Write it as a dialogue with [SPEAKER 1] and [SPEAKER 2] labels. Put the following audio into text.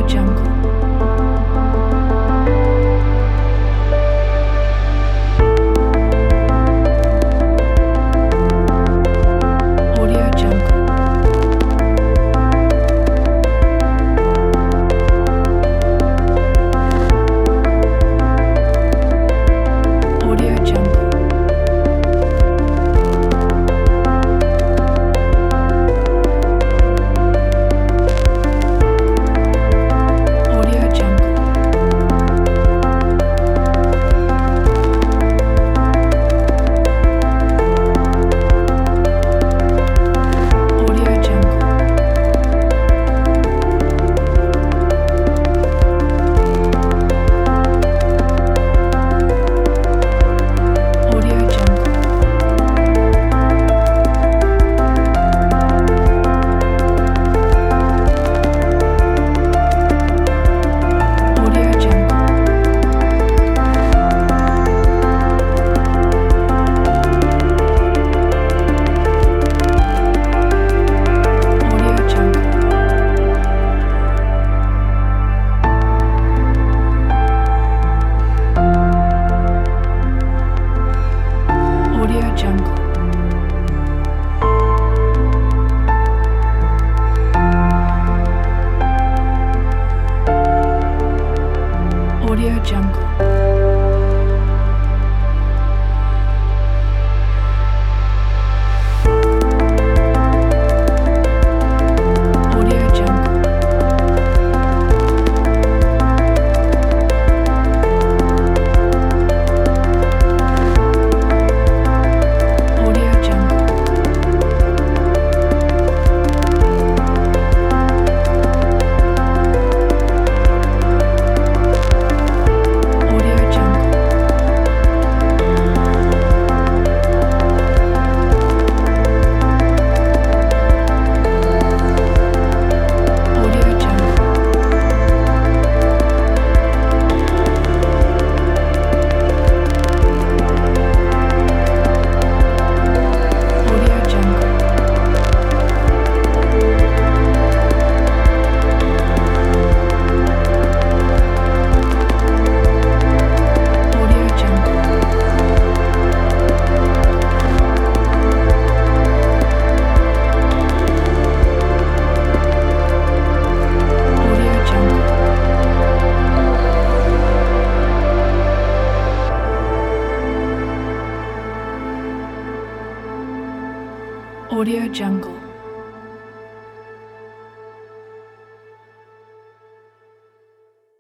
[SPEAKER 1] Audio Jungle. Audio Jungle. Audio Jungle. Audio Jungle. Audio Jungle. Audio Jungle. Audio Jungle. Audio Jungle. Audio Jungle. Audio Jungle. Audio Jungle. Audio Jungle. Audio Jungle. Audio Jungle. Audio Jungle. Audio Jungle. Audio Jungle. Audio Jungle.